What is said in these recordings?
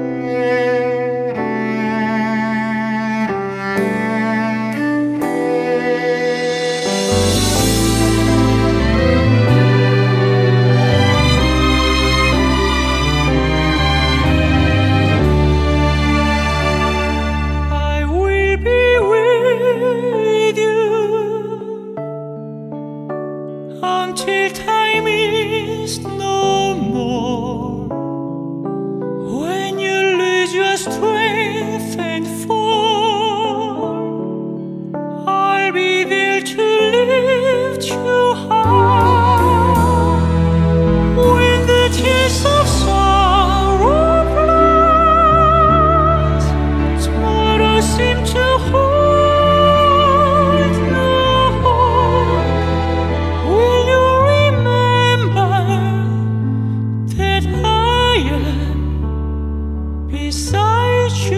Until time is no more, when you lose your strength and fall, I'll be there to lift you high. When the tears of sorrow flood, tomorrow seems to hold no hope. Will you remember that I am beside you?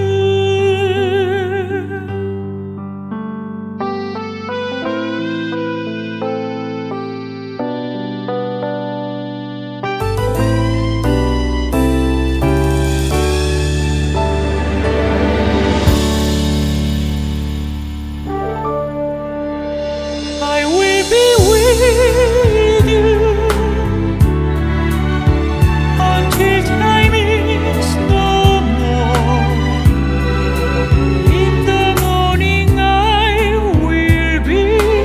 I will be with you until time is no more. In the morning I will be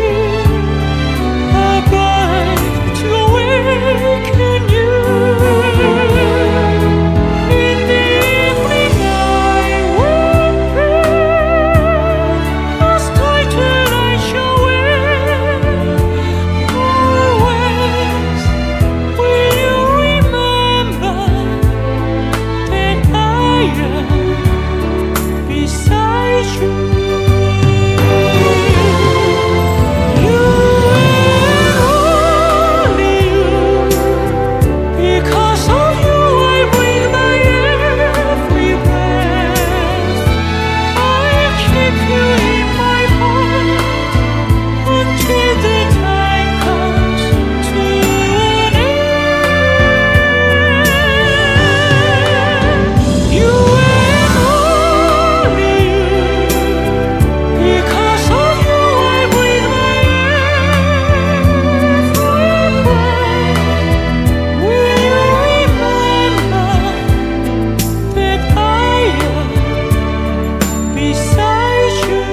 above to awaken you. In the evening I will pray as twilight shall wear. Always will you remember that I am beside you. You and only you. Because of you I breathe my every breath. I'll keep you in my heart until the time comes to an end. You and only you. Because of you I breathe my every breath. Will you remember that I am beside you?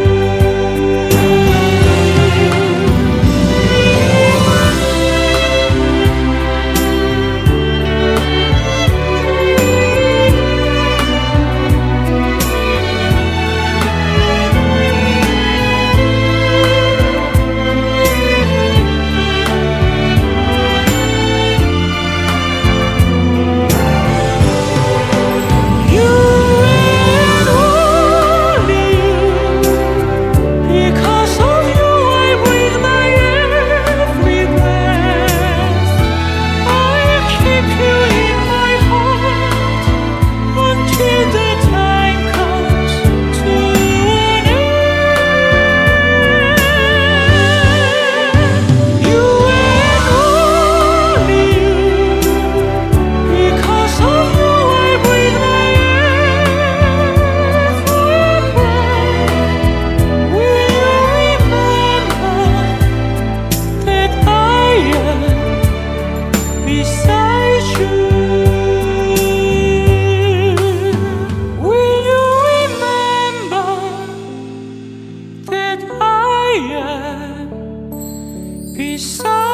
You and only you. Because of you I breathe my every breath. I'll keep you in my heart until the time comes to an end. You and only you. Because of you I breathe my every breath. Will you remember that I am beside you? Will you remember that I am beside